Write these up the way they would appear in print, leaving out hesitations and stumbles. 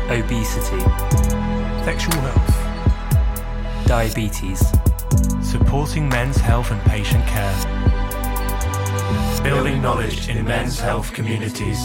obesity, sexual health, diabetes, supporting men's health and patient care, building knowledge in men's health communities.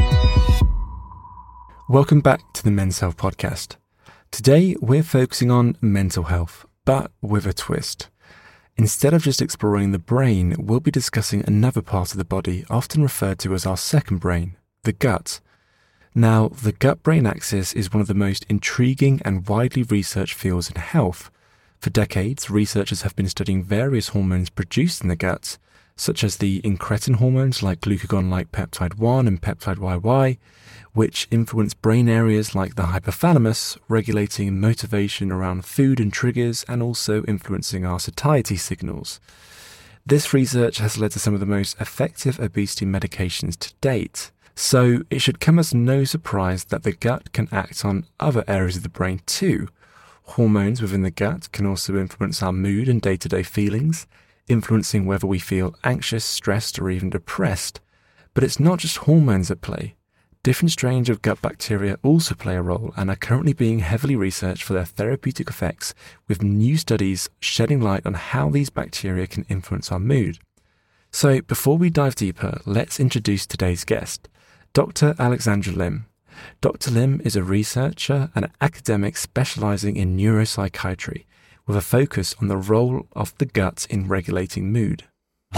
Welcome back to the Men's Health Podcast. Today we're focusing on mental health, but with a twist. Instead of just exploring the brain, we'll be discussing another part of the body often referred to as our second brain, the gut. Now, the gut-brain axis is one of the most intriguing and widely researched fields in health. For decades, researchers have been studying various hormones produced in the gut, such as the incretin hormones like glucagon-like peptide 1 and peptide YY, which influence brain areas like the hypothalamus, regulating motivation around food and triggers and also influencing our satiety signals. This research has led to some of the most effective obesity medications to date. So it should come as no surprise that the gut can act on other areas of the brain too. Hormones within the gut can also influence our mood and day-to-day feelings, influencing whether we feel anxious, stressed, or even depressed. But it's not just hormones at play. Different strains of gut bacteria also play a role and are currently being heavily researched for their therapeutic effects, with new studies shedding light on how these bacteria can influence our mood. So before we dive deeper, let's introduce today's guest, Dr. Alexandra Lim. Dr. Lim is a researcher and academic specializing in neuropsychiatry, with a focus on the role of the gut in regulating mood.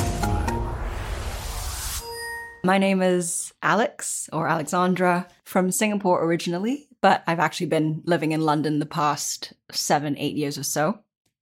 My name is Alex, or Alexandra, from Singapore originally, but I've actually been living in London the past 7-8 years or so.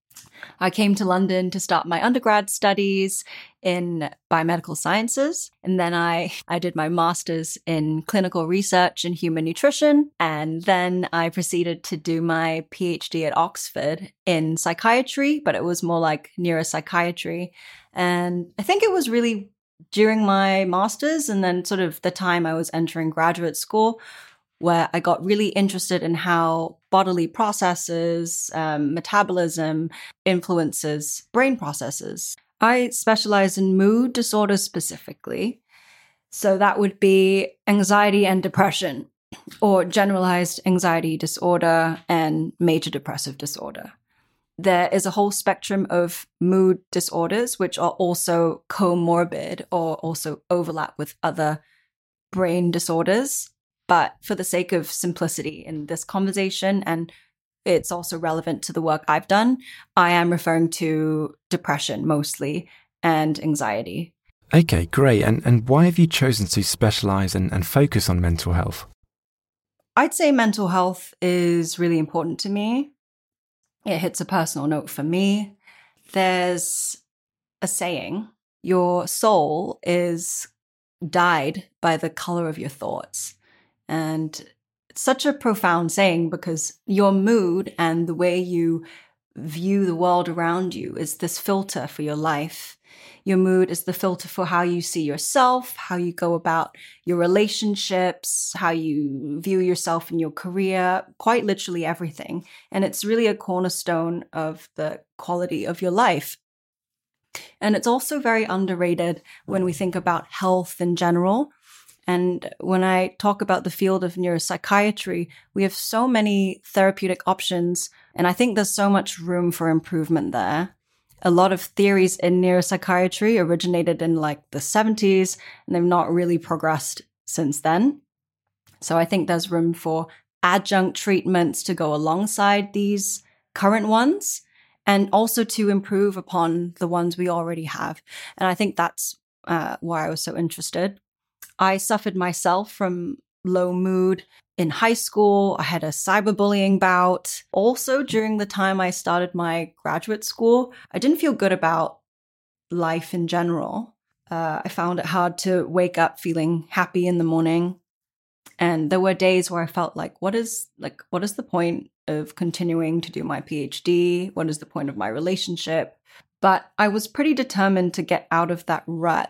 I came to London to start my undergrad studies in biomedical sciences, and then I did my master's in clinical research in human nutrition, and then I proceeded to do my PhD at Oxford in psychiatry, but it was more like neuropsychiatry. And I think it was really during my master's and then sort of the time I was entering graduate school where I got really interested in how bodily processes, metabolism influences brain processes. I specialize in mood disorders specifically. So that would be anxiety and depression, or generalized anxiety disorder and major depressive disorder. There is a whole spectrum of mood disorders, which are also comorbid or also overlap with other brain disorders. But for the sake of simplicity in this conversation, and it's also relevant to the work I've done, I am referring to depression mostly and anxiety. Okay, great. And why have you chosen to specialize and focus on mental health? I'd say mental health is really important to me. It hits a personal note for me. There's a saying, your soul is dyed by the color of your thoughts. And it's such a profound saying because your mood and the way you view the world around you is this filter for your life. Your mood is the filter for how you see yourself, how you go about your relationships, how you view yourself in your career, quite literally everything. And it's really a cornerstone of the quality of your life. And it's also very underrated when we think about health in general. And when I talk about the field of neuropsychiatry, we have so many therapeutic options, and I think there's so much room for improvement there. A lot of theories in neuropsychiatry originated in like the 70s, and they've not really progressed since then. So I think there's room for adjunct treatments to go alongside these current ones, and also to improve upon the ones we already have. And I think that's why I was so interested. I suffered myself from low mood in high school. I had a cyberbullying bout. Also, during the time I started my graduate school, I didn't feel good about life in general. I found it hard to wake up feeling happy in the morning. And there were days where I felt like, what is the point of continuing to do my PhD? What is the point of my relationship? But I was pretty determined to get out of that rut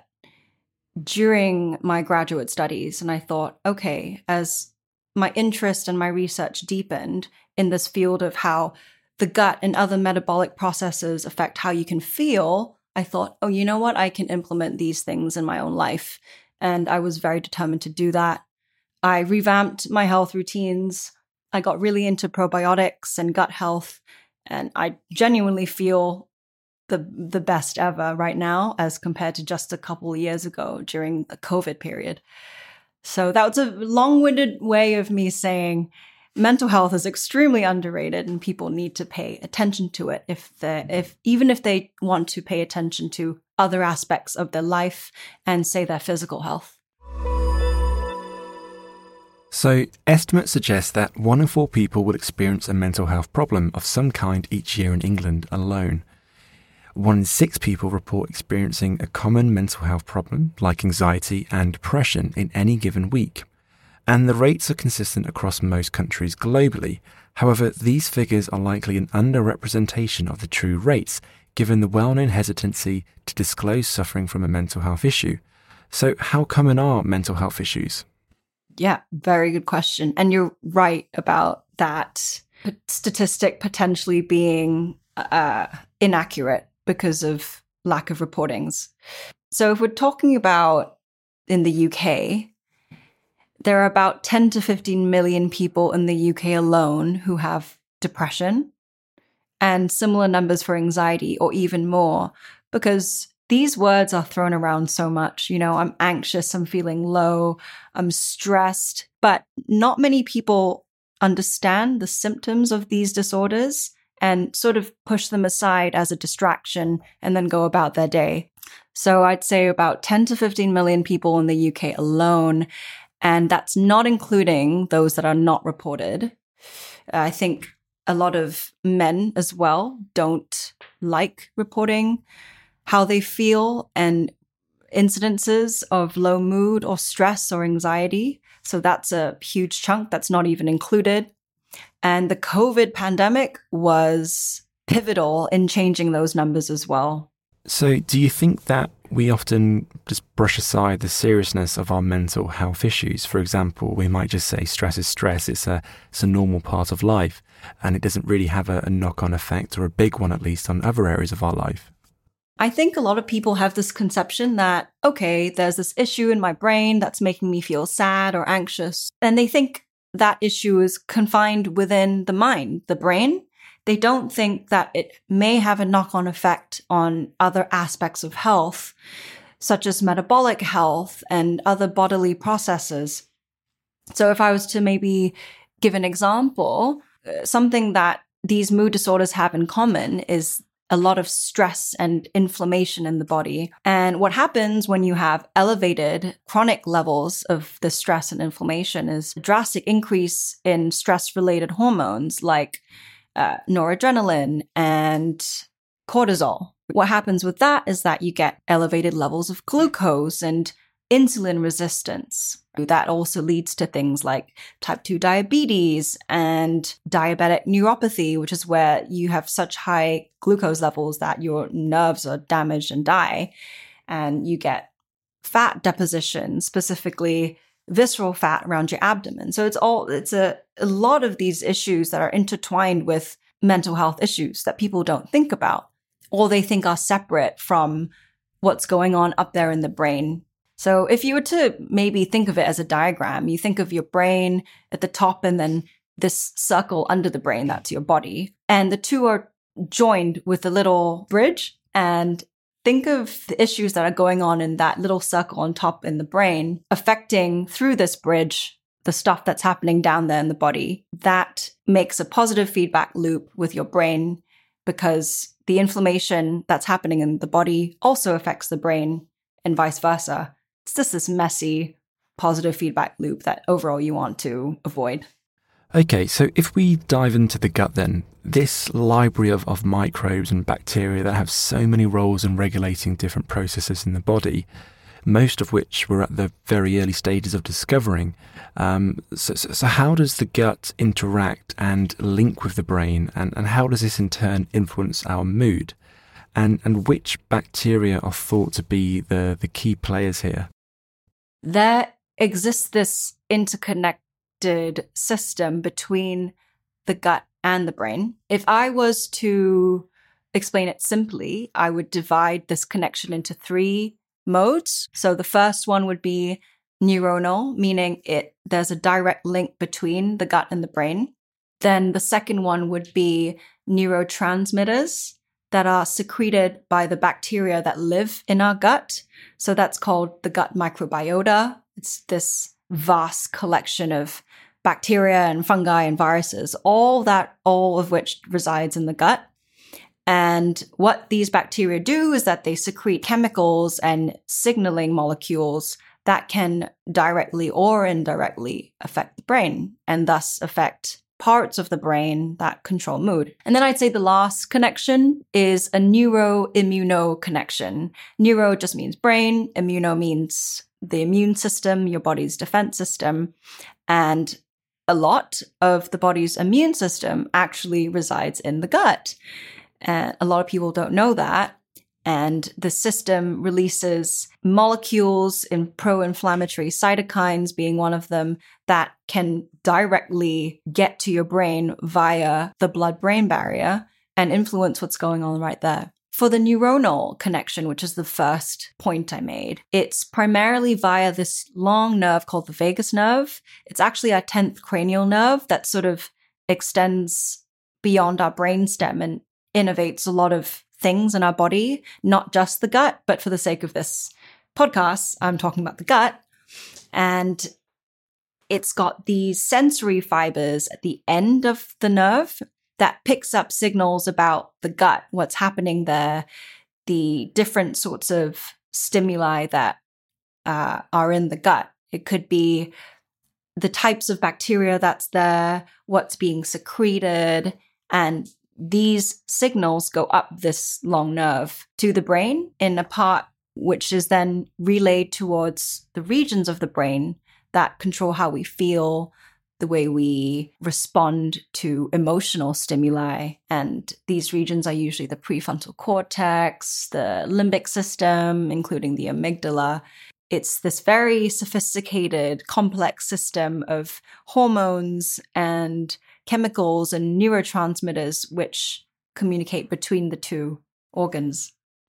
during my graduate studies. And I thought, okay, as my interest and my research deepened in this field of how the gut and other metabolic processes affect how you can feel, I thought, oh, you know what? I can implement these things in my own life. And I was very determined to do that. I revamped my health routines. I got really into probiotics and gut health, and I genuinely feel the best ever right now as compared to just a couple of years ago during the COVID period. So that was a long-winded way of me saying mental health is extremely underrated and people need to pay attention to it even if they want to pay attention to other aspects of their life and say their physical health. So, estimates suggest that 1 in 4 people will experience a mental health problem of some kind each year in England alone. 1 in 6 people report experiencing a common mental health problem like anxiety and depression in any given week. And the rates are consistent across most countries globally. However, these figures are likely an underrepresentation of the true rates, given the well-known hesitancy to disclose suffering from a mental health issue. So, how common are mental health issues? Yeah, very good question. And you're right about that statistic potentially being inaccurate because of lack of reportings. So if we're talking about in the UK, there are about 10 to 15 million people in the UK alone who have depression, and similar numbers for anxiety, or even more, because these words are thrown around so much. You know, I'm anxious, I'm feeling low, I'm stressed, but not many people understand the symptoms of these disorders and sort of push them aside as a distraction and then go about their day. So I'd say about 10 to 15 million people in the UK alone, and that's not including those that are not reported. I think a lot of men as well don't like reporting how they feel and incidences of low mood or stress or anxiety. So that's a huge chunk that's not even included. And the COVID pandemic was pivotal in changing those numbers as well. So do you think that we often just brush aside the seriousness of our mental health issues? For example, we might just say stress is stress. It's a normal part of life, and it doesn't really have a knock-on effect, or a big one at least, on other areas of our life. I think a lot of people have this conception that, okay, there's this issue in my brain that's making me feel sad or anxious. And they think that issue is confined within the mind, the brain. They don't think that it may have a knock-on effect on other aspects of health, such as metabolic health and other bodily processes. So if I was to maybe give an example, something that these mood disorders have in common is a lot of stress and inflammation in the body. And what happens when you have elevated chronic levels of the stress and inflammation is a drastic increase in stress-related hormones like noradrenaline and cortisol. What happens with that is that you get elevated levels of glucose and insulin resistance. That also leads to things like type 2 diabetes and diabetic neuropathy, which is where you have such high glucose levels that your nerves are damaged and die. And you get fat deposition, specifically visceral fat around your abdomen. So it's a lot of these issues that are intertwined with mental health issues that people don't think about, or they think are separate from what's going on up there in the brain. So if you were to maybe think of it as a diagram, you think of your brain at the top and then this circle under the brain, that's your body. And the two are joined with a little bridge. And think of the issues that are going on in that little circle on top in the brain, affecting through this bridge the stuff that's happening down there in the body. That makes a positive feedback loop with your brain, because the inflammation that's happening in the body also affects the brain and vice versa. It's just this messy positive feedback loop that overall you want to avoid. Okay, so if we dive into the gut then, this library of microbes and bacteria that have so many roles in regulating different processes in the body, most of which we're at the very early stages of discovering. So how does the gut interact and link with the brain, and how does this in turn influence our mood? And which bacteria are thought to be the key players here? There exists this interconnected system between the gut and the brain. If I was to explain it simply, I would divide this connection into 3 modes. So the first one would be neuronal, meaning there's a direct link between the gut and the brain. Then the second one would be neurotransmitters that are secreted by the bacteria that live in our gut. So that's called the gut microbiota. It's this vast collection of bacteria and fungi and viruses, all of which resides in the gut. And what these bacteria do is that they secrete chemicals and signaling molecules that can directly or indirectly affect the brain and thus affect parts of the brain that control mood. And then I'd say the last connection is a neuro-immuno connection. Neuro just means brain. Immuno means the immune system, your body's defense system. And a lot of the body's immune system actually resides in the gut. And a lot of people don't know that. And the system releases molecules in pro-inflammatory cytokines, being one of them, that can directly get to your brain via the blood-brain barrier and influence what's going on right there. For the neuronal connection, which is the first point I made, it's primarily via this long nerve called the vagus nerve. It's actually our 10th cranial nerve that sort of extends beyond our brainstem and innervates a lot of things in our body, not just the gut, but for the sake of this podcast, I'm talking about the gut. And it's got these sensory fibers at the end of the nerve that picks up signals about the gut, what's happening there, the different sorts of stimuli that are in the gut. It could be the types of bacteria that's there, what's being secreted, and these signals go up this long nerve to the brain in a part which is then relayed towards the regions of the brain that control how we feel, the way we respond to emotional stimuli. And these regions are usually the prefrontal cortex, the limbic system, including the amygdala. It's this very sophisticated, complex system of hormones and chemicals and neurotransmitters which communicate between the two organs.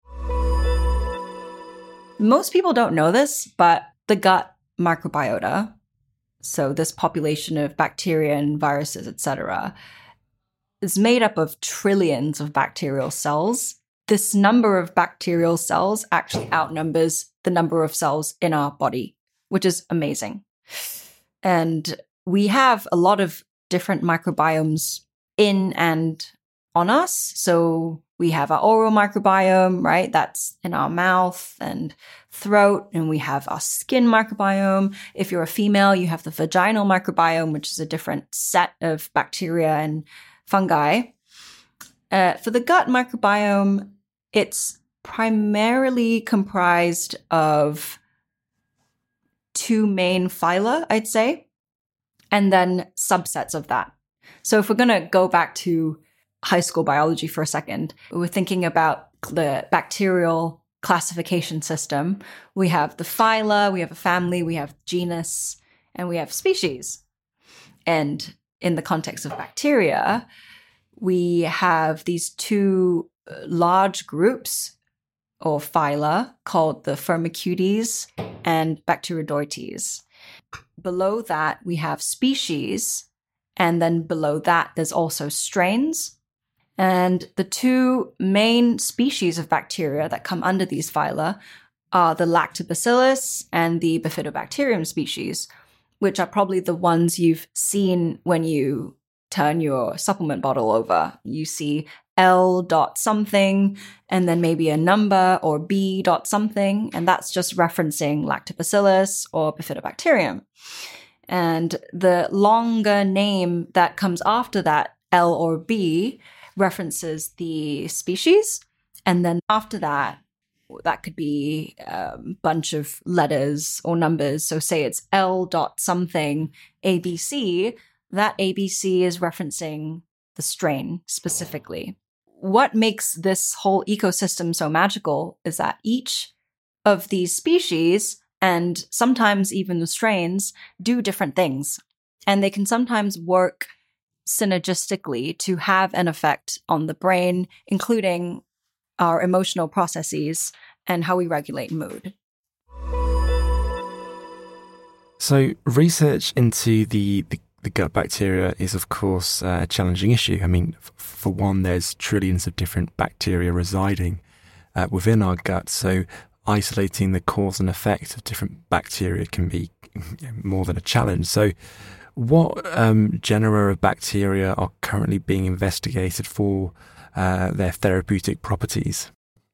Most people don't know this, but the gut microbiota, so this population of bacteria and viruses, etc., is made up of trillions of bacterial cells. This number of bacterial cells actually outnumbers the number of cells in our body, which is amazing. And we have a lot of different microbiomes in and on us. So we have our oral microbiome, right? That's in our mouth and throat. And we have our skin microbiome. If you're a female, you have the vaginal microbiome, which is a different set of bacteria and fungi. For the gut microbiome, it's primarily comprised of two main phyla, I'd say, and then subsets of that. So if we're going to go back to high school biology for a second, we're thinking about the bacterial classification system. We have the phyla, we have a family, we have genus, and we have species. And in the context of bacteria, we have these two large groups or phyla called the Firmicutes and Bacteroidetes. Below that, we have species, and then below that, there's also strains. And the two main species of bacteria that come under these phyla are the Lactobacillus and the Bifidobacterium species, which are probably the ones you've seen when you turn your supplement bottle over. You see L dot something, and then maybe a number, or B dot something, and that's just referencing Lactobacillus or Bifidobacterium. And the longer name that comes after that, L or B, references the species, and then after that, that could be a bunch of letters or numbers. So say it's L dot something ABC, that ABC is referencing the strain specifically. What makes this whole ecosystem so magical is that each of these species, and sometimes even the strains, do different things. And they can sometimes work synergistically to have an effect on the brain, including our emotional processes and how we regulate mood. So research into the the gut bacteria is, of course, a challenging issue. I mean, for one, there's trillions of different bacteria residing within our gut. So isolating the cause and effect of different bacteria can be more than a challenge. So what genera of bacteria are currently being investigated for their therapeutic properties?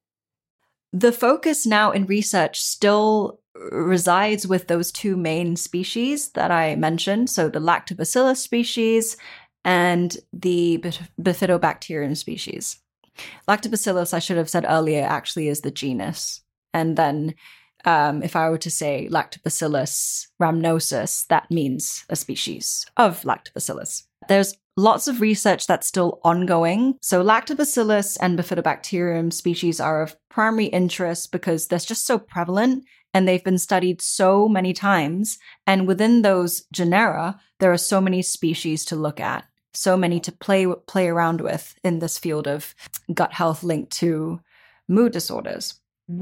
The focus now in research still resides with those two main species that I mentioned. So the Lactobacillus species and the Bifidobacterium species. Lactobacillus, I should have said earlier, actually is the genus. And then if I were to say Lactobacillus rhamnosus, that means a species of Lactobacillus. There's lots of research that's still ongoing. So Lactobacillus and Bifidobacterium species are of primary interest because they're just so prevalent and they've been studied so many times. And within those genera, there are so many species to look at, so many to play around with in this field of gut health linked to mood disorders.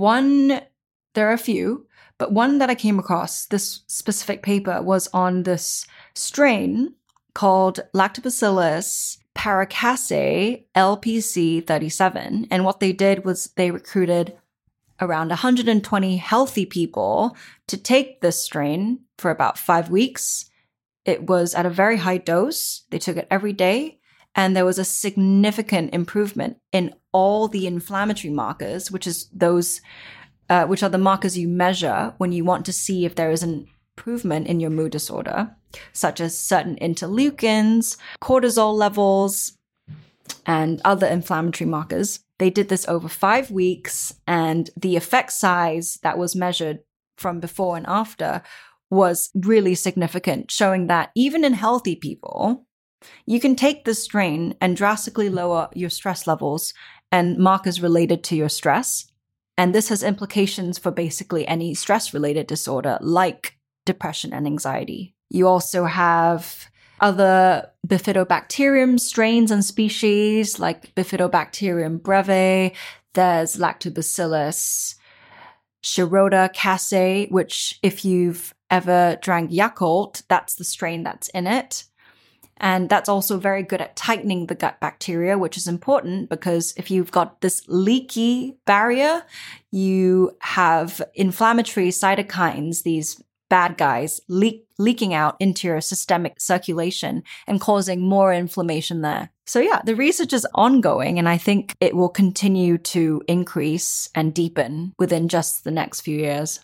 There are a few, but one that I came across, this specific paper, was on this strain called Lactobacillus paracasei LPC 37. And what they did was they recruited around 120 healthy people to take this strain for about 5 weeks. It was at a very high dose. They took it every day. And there was a significant improvement in all the inflammatory markers, which are the markers you measure when you want to see if there is an improvement in your mood disorder, such as certain interleukins, cortisol levels, and other inflammatory markers. They did this over 5 weeks, and the effect size that was measured from before and after was really significant, showing that even in healthy people, you can take this strain and drastically lower your stress levels and markers related to your stress. And this has implications for basically any stress-related disorder like depression and anxiety. You also have other Bifidobacterium strains and species like Bifidobacterium breve. There's Lactobacillus shirota-casei, which if you've ever drank Yakult, that's the strain that's in it. And that's also very good at tightening the gut bacteria, which is important because if you've got this leaky barrier, you have inflammatory cytokines, these bad guys, leaking out into your systemic circulation and causing more inflammation there. So yeah, the research is ongoing, and I think it will continue to increase and deepen within just the next few years.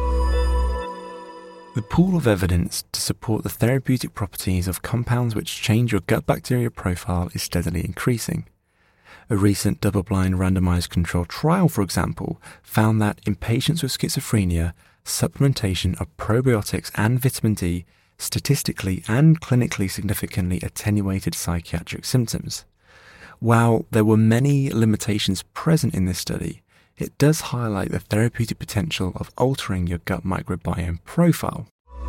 The pool of evidence to support the therapeutic properties of compounds which change your gut bacteria profile is steadily increasing. A recent double-blind randomized controlled trial, for example, found that in patients with schizophrenia, supplementation of probiotics and vitamin D statistically and clinically significantly attenuated psychiatric symptoms. While there were many limitations present in this study, it does highlight the therapeutic potential of altering your gut microbiome profile.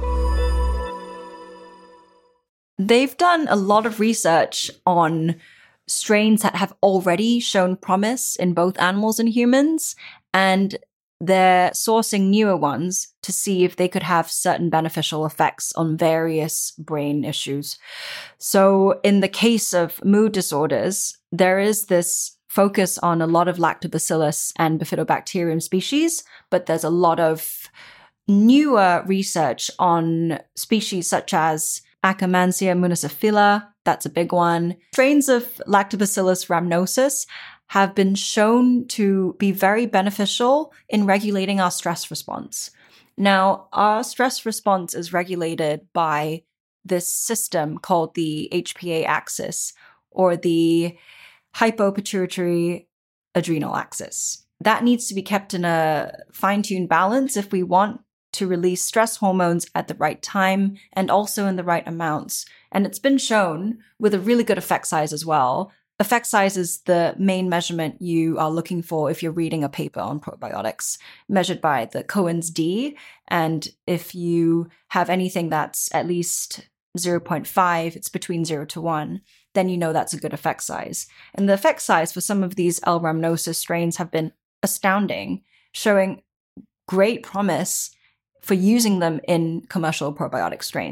They've done a lot of research on strains that have already shown promise in both animals and humans, and they're sourcing newer ones to see if they could have certain beneficial effects on various brain issues. So in the case of mood disorders, there is this focus on a lot of Lactobacillus and Bifidobacterium species, but there's a lot of newer research on species such as Akkermansia municiphala. That's a big one. Strains of Lactobacillus rhamnosus have been shown to be very beneficial in regulating our stress response. Now, our stress response is regulated by this system called the HPA axis, or the hypopituitary adrenal axis. That needs to be kept in a fine-tuned balance if we want to release stress hormones at the right time and also in the right amounts. And it's been shown with a really good effect size as well. Effect size is the main measurement you are looking for if you're reading a paper on probiotics, measured by the Cohen's d. And if you have anything that's at least 0.5, it's between 0 to 1, then you know that's a good effect size. And the effect size for some of these L. rhamnosus strains have been astounding, showing great promise for using them in commercial probiotic strains.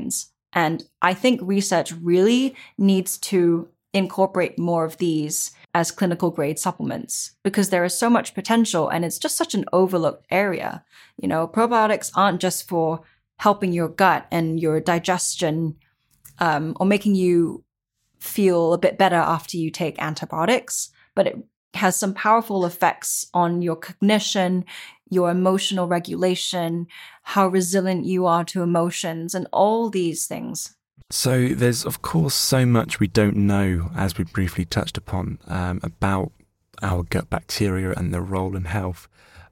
And I think research really needs to incorporate more of these as clinical grade supplements because there is so much potential and it's just such an overlooked area. Probiotics aren't just for helping your gut and your digestion or making you feel a bit better after you take antibiotics, but it has some powerful effects on your cognition, your emotional regulation, how resilient you are to emotions, and all these things. So there's, of course, so much we don't know, as we briefly touched upon, about our gut bacteria and their role in health.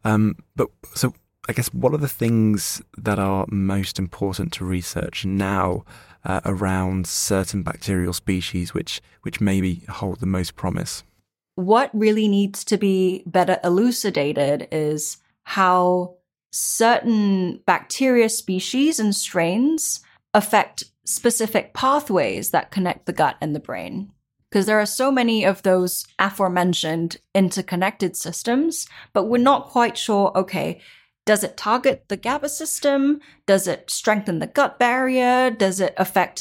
So I guess what are the things that are most important to research now around certain bacterial species which maybe hold the most promise? What really needs to be better elucidated is how certain bacteria species and strains affect specific pathways that connect the gut and the brain. Because there are so many of those aforementioned interconnected systems, but we're not quite sure, okay, does it target the GABA system? Does it strengthen the gut barrier? Does it affect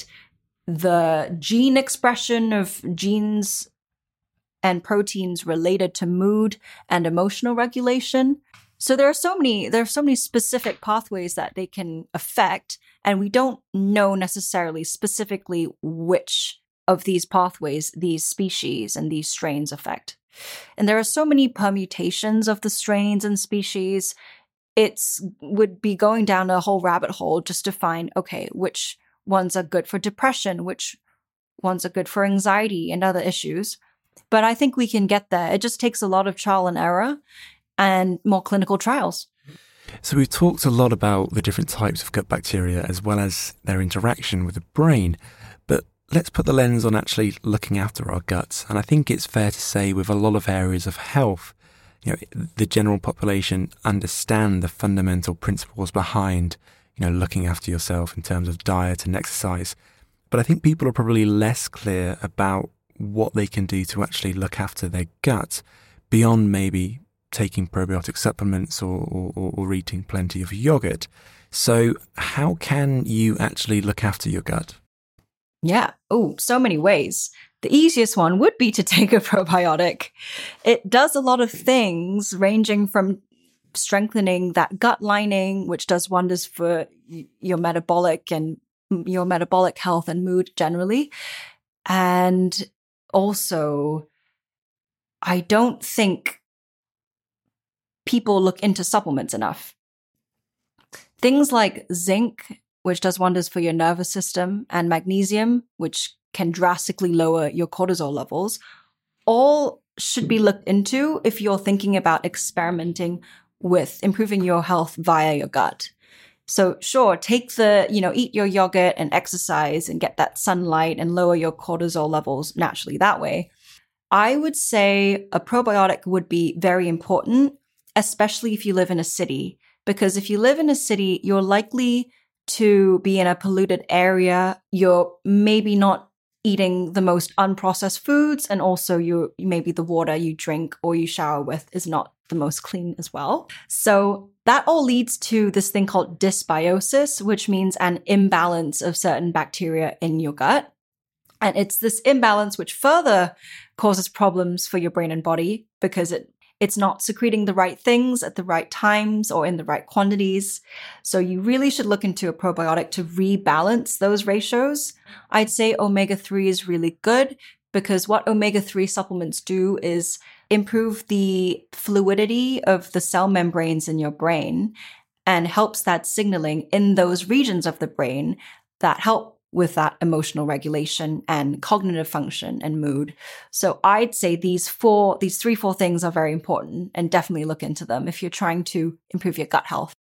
the gene expression of genes and proteins related to mood and emotional regulation? So there are so many specific pathways that they can affect, and we don't know necessarily specifically which of these pathways these species and these strains affect. And there are so many permutations of the strains and species. It would be going down a whole rabbit hole just to find, okay, which ones are good for depression, which ones are good for anxiety and other issues. But I think we can get there. It just takes a lot of trial and error and more clinical trials. So we've talked a lot about the different types of gut bacteria as well as their interaction with the brain, but let's put the lens on actually looking after our guts. And I think it's fair to say with a lot of areas of health, the general population understand the fundamental principles behind, looking after yourself in terms of diet and exercise. But I think people are probably less clear about what they can do to actually look after their gut beyond maybe taking probiotic supplements or eating plenty of yogurt. So how can you actually look after your gut? Yeah. Oh, so many ways. The easiest one would be to take a probiotic. It does a lot of things ranging from strengthening that gut lining, which does wonders for your metabolic health and mood generally. And also, I don't think people look into supplements enough. Things like zinc, which does wonders for your nervous system, and magnesium, which can drastically lower your cortisol levels, all should be looked into if you're thinking about experimenting with improving your health via your gut. So sure, eat your yogurt and exercise and get that sunlight and lower your cortisol levels naturally that way. I would say a probiotic would be very important, especially if you live in a city, because if you live in a city, you're likely to be in a polluted area. You're maybe not eating the most unprocessed foods, and also maybe the water you drink or you shower with is not the most clean as well. So that all leads to this thing called dysbiosis, which means an imbalance of certain bacteria in your gut. And it's this imbalance which further causes problems for your brain and body because it's not secreting the right things at the right times or in the right quantities. So you really should look into a probiotic to rebalance those ratios. I'd say omega-3 is really good because what omega-3 supplements do is improve the fluidity of the cell membranes in your brain and helps that signaling in those regions of the brain that help with that emotional regulation and cognitive function and mood. So I'd say these 4 things are very important, and definitely look into them if you're trying to improve your gut health.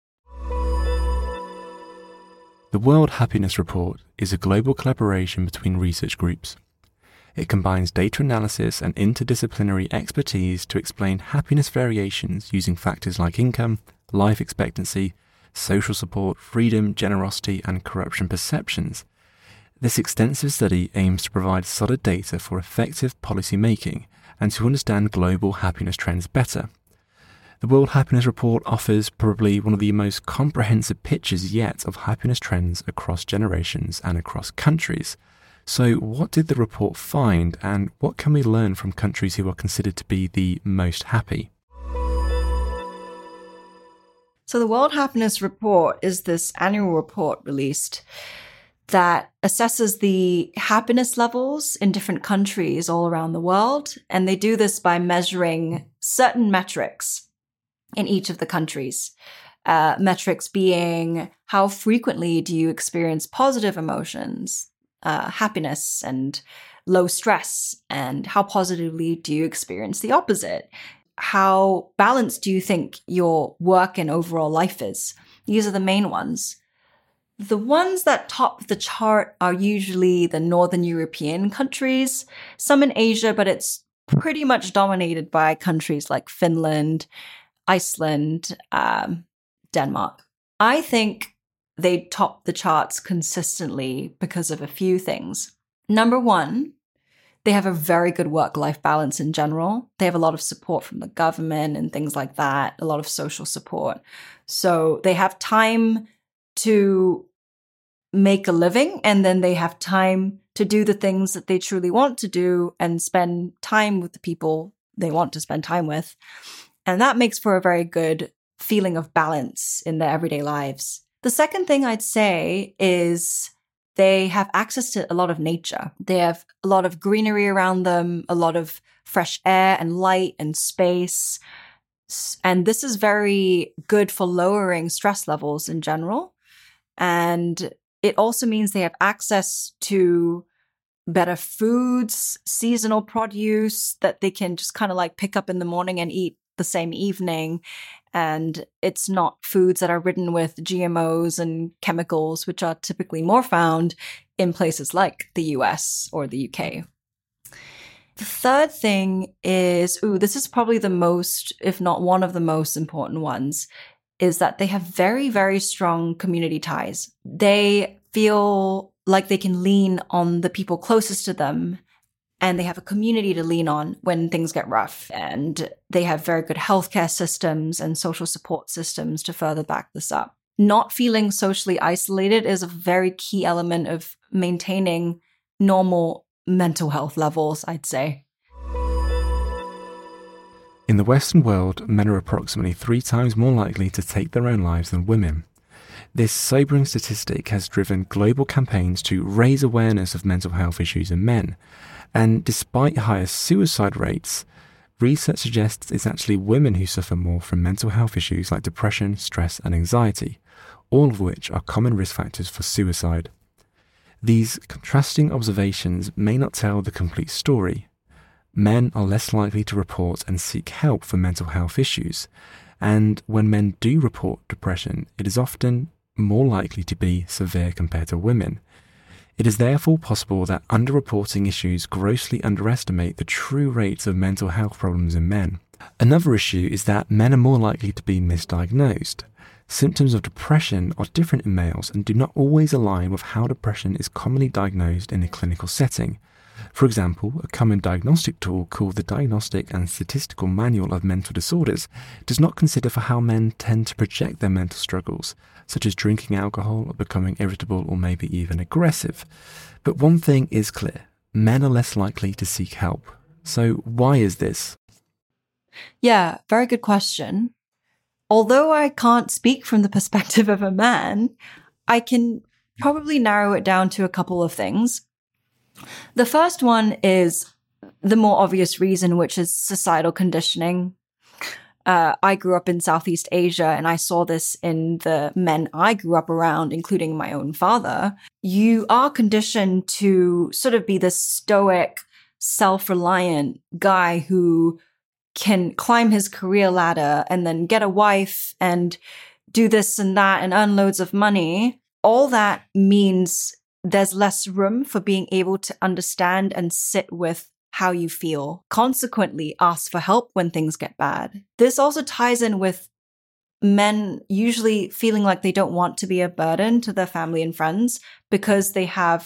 The World Happiness Report is a global collaboration between research groups. It combines data analysis and interdisciplinary expertise to explain happiness variations using factors like income, life expectancy, social support, freedom, generosity, and corruption perceptions. This extensive study aims to provide solid data for effective policy making and to understand global happiness trends better. The World Happiness Report offers probably one of the most comprehensive pictures yet of happiness trends across generations and across countries. So what did the report find, and what can we learn from countries who are considered to be the most happy? So the World Happiness Report is this annual report released that assesses the happiness levels in different countries all around the world. And they do this by measuring certain metrics in each of the countries. Metrics being how frequently do you experience positive emotions, happiness and low stress, and how positively do you experience the opposite? How balanced do you think your work and overall life is? These are the main ones. The ones that top the chart are usually the Northern European countries, some in Asia, but it's pretty much dominated by countries like Finland, Iceland, Denmark. I think they top the charts consistently because of a few things. Number one, they have a very good work-life balance in general. They have a lot of support from the government and things like that, a lot of social support. So they have time to make a living, and then they have time to do the things that they truly want to do and spend time with the people they want to spend time with. And that makes for a very good feeling of balance in their everyday lives. The second thing I'd say is they have access to a lot of nature. They have a lot of greenery around them, a lot of fresh air and light and space. And this is very good for lowering stress levels in general. And it also means they have access to better foods, seasonal produce that they can just kind of like pick up in the morning and eat the same evening. And it's not foods that are ridden with GMOs and chemicals, which are typically more found in places like the US or the UK. The third thing is, this is probably the most, if not one of the most important ones, is that they have very, very strong community ties. They feel like they can lean on the people closest to them, and they have a community to lean on when things get rough. And they have very good healthcare systems and social support systems to further back this up. Not feeling socially isolated is a very key element of maintaining normal mental health levels, I'd say. In the Western world, men are approximately 3 times more likely to take their own lives than women. This sobering statistic has driven global campaigns to raise awareness of mental health issues in men. And despite higher suicide rates, research suggests it's actually women who suffer more from mental health issues like depression, stress, and anxiety, all of which are common risk factors for suicide. These contrasting observations may not tell the complete story. Men are less likely to report and seek help for mental health issues, and when men do report depression, it is often more likely to be severe compared to women. It is therefore possible that underreporting issues grossly underestimate the true rates of mental health problems in men. Another issue is that men are more likely to be misdiagnosed. Symptoms of depression are different in males and do not always align with how depression is commonly diagnosed in a clinical setting. For example, a common diagnostic tool called the Diagnostic and Statistical Manual of Mental Disorders does not consider for how men tend to project their mental struggles, such as drinking alcohol or becoming irritable or maybe even aggressive. But one thing is clear, men are less likely to seek help. So why is this? Yeah, very good question. Although I can't speak from the perspective of a man, I can probably narrow it down to a couple of things. The first one is the more obvious reason, which is societal conditioning. I grew up in Southeast Asia, and I saw this in the men I grew up around, including my own father. You are conditioned to sort of be this stoic, self-reliant guy who can climb his career ladder and then get a wife and do this and that and earn loads of money. All that means there's less room for being able to understand and sit with how you feel. Consequently, ask for help when things get bad. This also ties in with men usually feeling like they don't want to be a burden to their family and friends because they have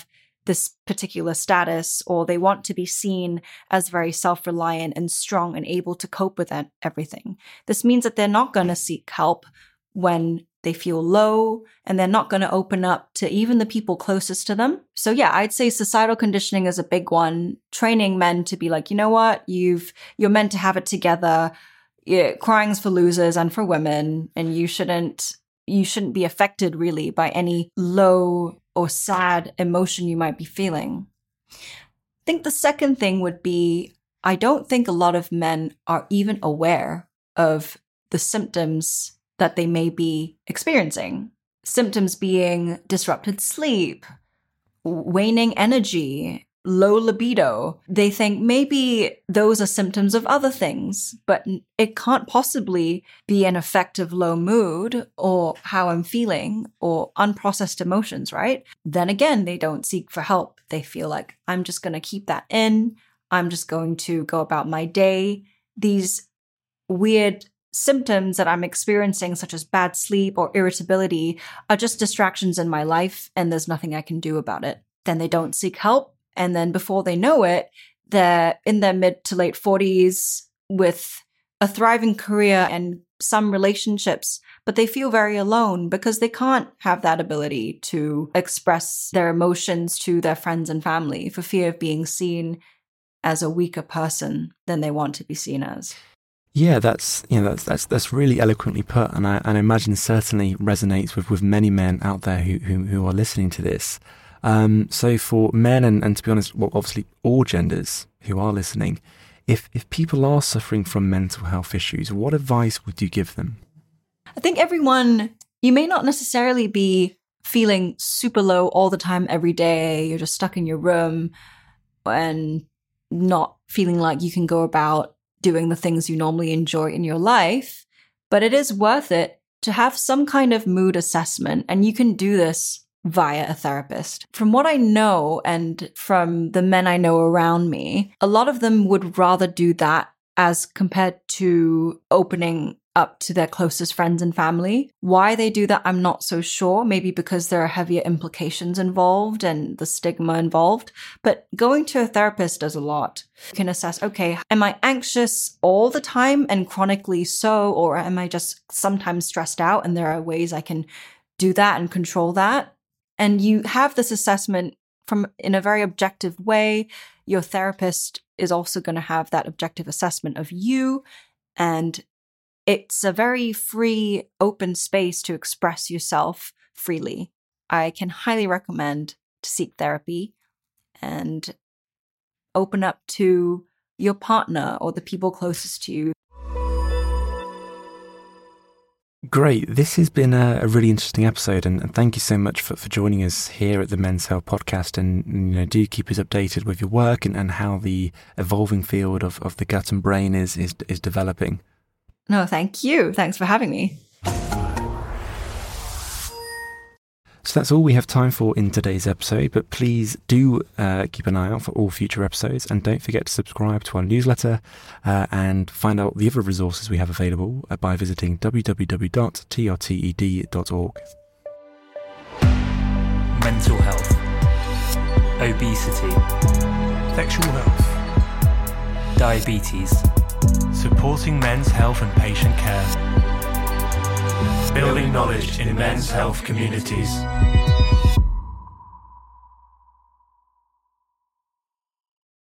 this particular status, or they want to be seen as very self-reliant and strong and able to cope with everything. This means that they're not going to seek help when they feel low, and they're not going to open up to even the people closest to them. So yeah, I'd say societal conditioning is a big one. Training men to be like, you know what, you're meant to have it together. Crying's for losers and for women, and you shouldn't be affected really by any low or sad emotion you might be feeling. I think the second thing would be, I don't think a lot of men are even aware of the symptoms that they may be experiencing. Symptoms being disrupted sleep, waning energy, low libido. They think maybe those are symptoms of other things, but it can't possibly be an effect of low mood or how I'm feeling or unprocessed emotions, right? Then again, they don't seek for help. They feel like, I'm just going to keep that in. I'm just going to go about my day. These weird symptoms that I'm experiencing, such as bad sleep or irritability, are just distractions in my life, and there's nothing I can do about it. Then they don't seek help. And then before they know it, they're in their mid to late 40s with a thriving career and some relationships, but they feel very alone because they can't have that ability to express their emotions to their friends and family for fear of being seen as a weaker person than they want to be seen as. Yeah, that's really eloquently put, and I imagine certainly resonates with many men out there who are listening to this. So for men and to be honest, well, obviously all genders who are listening, if people are suffering from mental health issues, what advice would you give them? I think everyone, you may not necessarily be feeling super low all the time every day. You're just stuck in your room and not feeling like you can go about doing the things you normally enjoy in your life, but it is worth it to have some kind of mood assessment, and you can do this via a therapist. From what I know, and from the men I know around me, a lot of them would rather do that as compared to opening up to their closest friends and family. Why they do that, I'm not so sure. Maybe because there are heavier implications involved and the stigma involved. But going to a therapist does a lot. You can assess, okay, am I anxious all the time and chronically so, or am I just sometimes stressed out? And there are ways I can do that and control that. And you have this assessment in a very objective way. Your therapist is also going to have that objective assessment of you, and it's a very free, open space to express yourself freely. I can highly recommend to seek therapy and open up to your partner or the people closest to you. Great. This has been a really interesting episode, and thank you so much for joining us here at the Men's Health Podcast. And do keep us updated with your work and how the evolving field of the gut and brain is developing. No, thank you. Thanks for having me. So that's all we have time for in today's episode, but please do keep an eye out for all future episodes, and don't forget to subscribe to our newsletter and find out the other resources we have available by visiting www.trted.org. Mental health, obesity, sexual health, diabetes, supporting men's health and patient care, building knowledge in men's health communities.